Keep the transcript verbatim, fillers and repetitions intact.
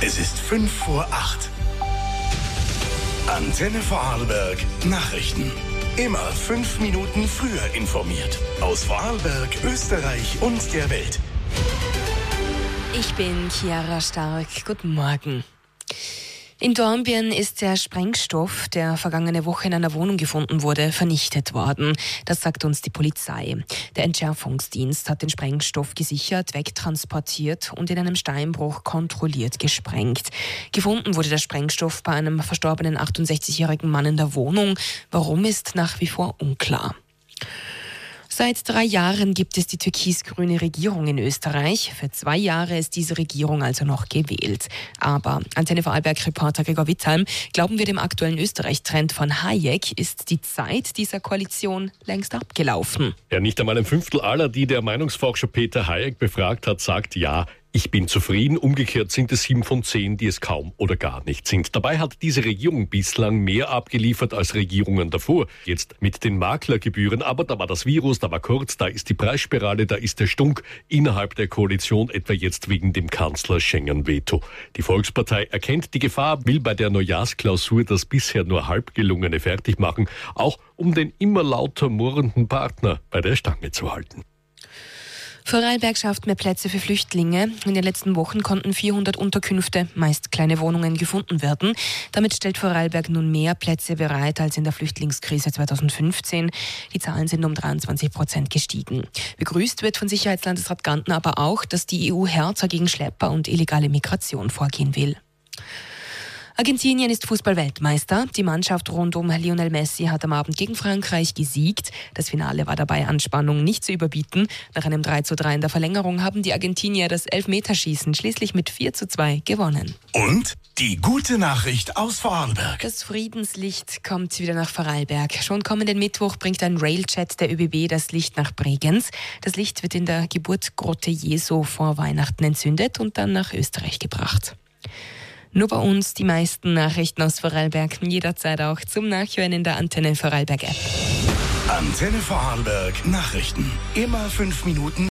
Es ist fünf vor acht. Antenne Vorarlberg Nachrichten. Immer fünf Minuten früher informiert. Aus Vorarlberg, Österreich und der Welt. Ich bin Chiara Stark. Guten Morgen. In Dornbirn ist der Sprengstoff, der vergangene Woche in einer Wohnung gefunden wurde, vernichtet worden. Das sagt uns die Polizei. Der Entschärfungsdienst hat den Sprengstoff gesichert, wegtransportiert und in einem Steinbruch kontrolliert gesprengt. Gefunden wurde der Sprengstoff bei einem verstorbenen achtundsechzigjährigen Mann in der Wohnung. Warum, ist nach wie vor unklar. Seit drei Jahren gibt es die türkis-grüne Regierung in Österreich. Für zwei Jahre ist diese Regierung also noch gewählt. Aber Antenne Vorarlberg-Reporter Gregor Wittheim, glauben wir dem aktuellen Österreich-Trend von Hayek, ist die Zeit dieser Koalition längst abgelaufen. Ja, nicht einmal ein Fünftel aller, die der Meinungsforscher Peter Hayek befragt hat, sagt ja. Ich bin zufrieden. Umgekehrt sind es sieben von zehn, die es kaum oder gar nicht sind. Dabei hat diese Regierung bislang mehr abgeliefert als Regierungen davor. Jetzt mit den Maklergebühren. Aber da war das Virus, da war Kurz, da ist die Preisspirale, da ist der Stunk innerhalb der Koalition, etwa jetzt wegen dem Kanzler Schengen-Veto. Die Volkspartei erkennt die Gefahr, will bei der Neujahrsklausur das bisher nur halb gelungene fertig machen, auch um den immer lauter murrenden Partner bei der Stange zu halten. Vorarlberg schafft mehr Plätze für Flüchtlinge. In den letzten Wochen konnten vierhundert Unterkünfte, meist kleine Wohnungen, gefunden werden. Damit stellt Vorarlberg nun mehr Plätze bereit als in der Flüchtlingskrise zweitausendfünfzehn. Die Zahlen sind um dreiundzwanzig Prozent gestiegen. Begrüßt wird von Sicherheitslandesrat Gantner aber auch, dass die E U härter gegen Schlepper und illegale Migration vorgehen will. Argentinien ist Fußball-Weltmeister. Die Mannschaft rund um Lionel Messi hat am Abend gegen Frankreich gesiegt. Das Finale war dabei an Spannung nicht zu überbieten. Nach einem drei zu drei in der Verlängerung haben die Argentinier das Elfmeterschießen schließlich mit vier zu zwei gewonnen. Und die gute Nachricht aus Vorarlberg. Das Friedenslicht kommt wieder nach Vorarlberg. Schon kommenden Mittwoch bringt ein Railjet der ÖBB das Licht nach Bregenz. Das Licht wird in der Geburtsgrotte Jesu vor Weihnachten entzündet und dann nach Österreich gebracht. Nur bei uns die meisten Nachrichten aus Vorarlberg, jederzeit auch zum Nachhören in der Antenne Vorarlberg App. Antenne Vorarlberg Nachrichten. Immer fünf Minuten